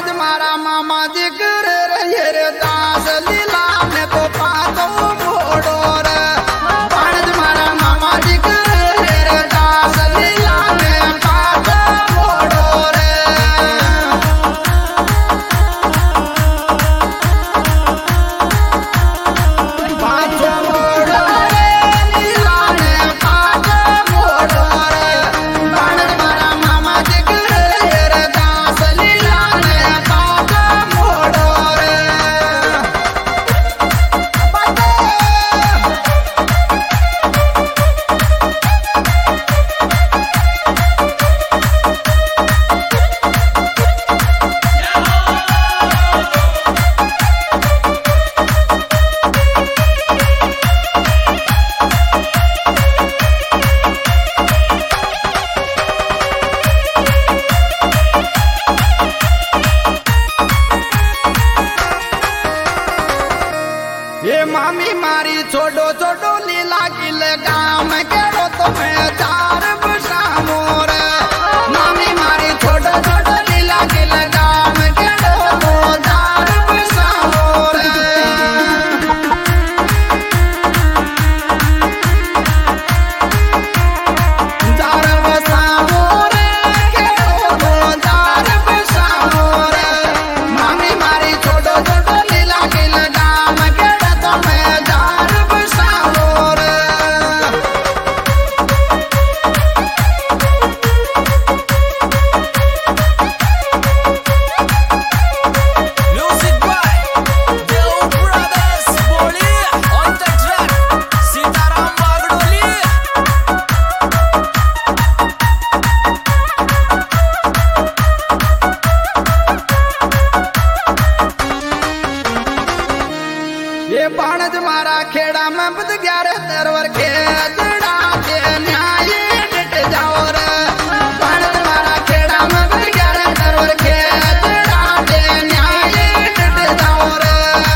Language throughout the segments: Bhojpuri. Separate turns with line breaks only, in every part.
बाणज मारा मामा जी कर रहे रे दास लीला में तो पातो मोड़ो रे बाणज मारा मामा जी कर रहे रे दास लीला में पातो मोड़ो रे पातो मोड़ो रे लीला में पातो मोड़ो रे बाणज मारा मामा जी कर रहे रे दास लीला में पातो मोड़ो रे ये मामी मारी छोड़ो छोड़ो लीला किल गाँव में केड़ो तुम्हें चार बसामो रे मामी मारी छोड़ो छोड़ो लीला किल गाँव में केड़ो तो चार बसामो रे चार बसामो रे केड़ो तो चार बसामो रे मामी मारी छोड़ो छोड़ो लीला किल गाँव में केड़ो तुम्हें चार बसामो रे
Music by Deo Brothers Boli on the track Sitaram Bagdoli
ये बाणज मारा खेड़ा में बद ग्यारह तरवर के जड़ा के न्याय डट जाओ रे बाणज मारा खेड़ा में बद ग्यारह तरवर के जड़ा के न्याय डट जाओ रे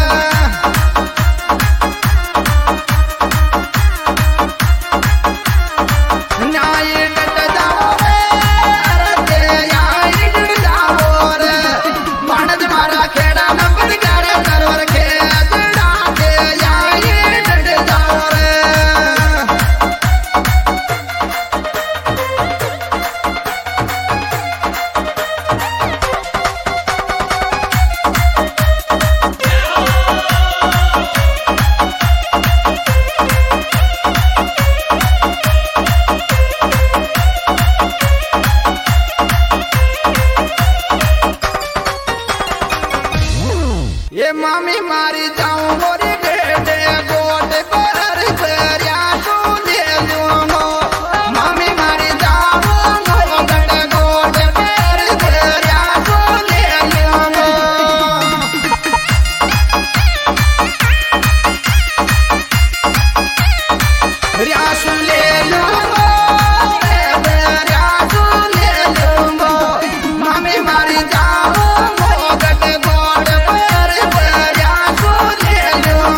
न्याय डट जाओ रे के न्याय डट जाओ रे बाणज मारा खेड़ा में बद ग्यारह तरवर के जड़ा के न्याय डट जाओ रे ये मामी मारी जाऊं मोरी बेटे गोट कर तेरिया तू ले लूंगो मामी मारी जाऊं गोट गोट कर तेरिया तू ले लूंगो रियासू ले लूंगो रियासू ले लूंगो मामी मारी जाऊं गोट गोट कर तेरिया तू ले लूंगो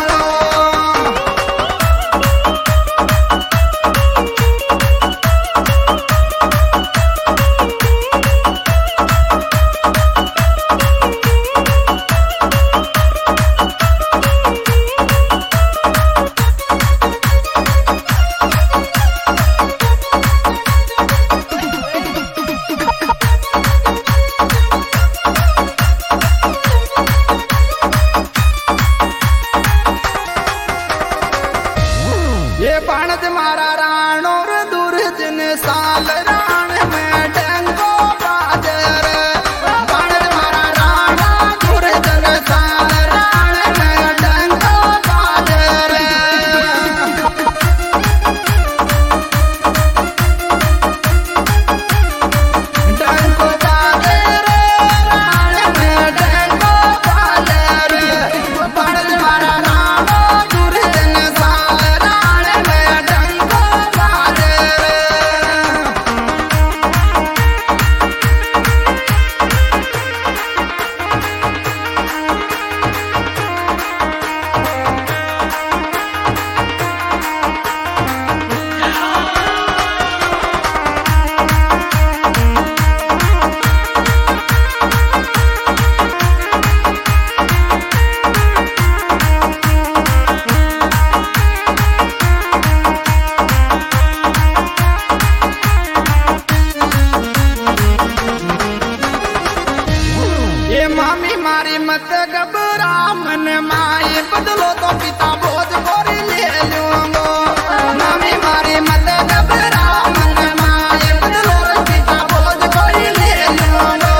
मारी मत घबरा मन माई बदलो तो पिता बोझ गोरी ले लूंगो मम्मी मारी मत घबरा मन माई बदलो तो पिता बोझ गोरी ले लूंगो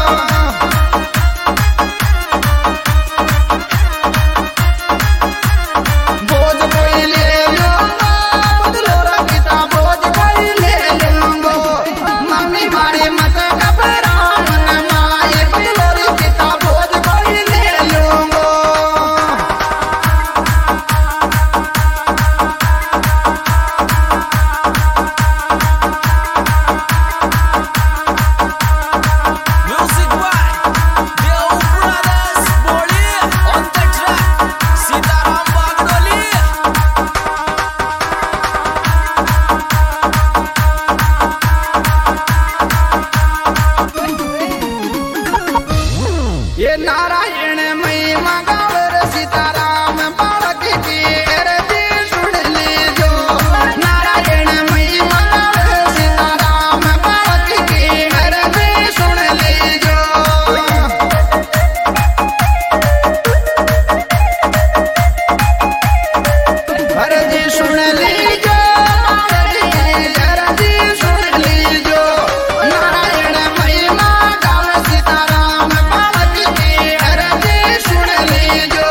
बोझ कोई ले लूंगो बदलो तो पिता बोझ कोई ले लूंगो मम्मी मारी मत घबरा मन माई बदलो तो पिता बोझ कोई ले लूंगो
Music by Deo Brothers Boli on the track. Sitaram Bagdoli.
ये नारायण महिमा गावर सीताराम बालक की अरजी सुन लीजो नारायण महिमा गावर सीताराम बालक की अरजी सुन लीजो अरजी सुन लीजो अरजी सुन लीजो नारायण महिमा गावर सीताराम बालक की अरजी सुन लीजो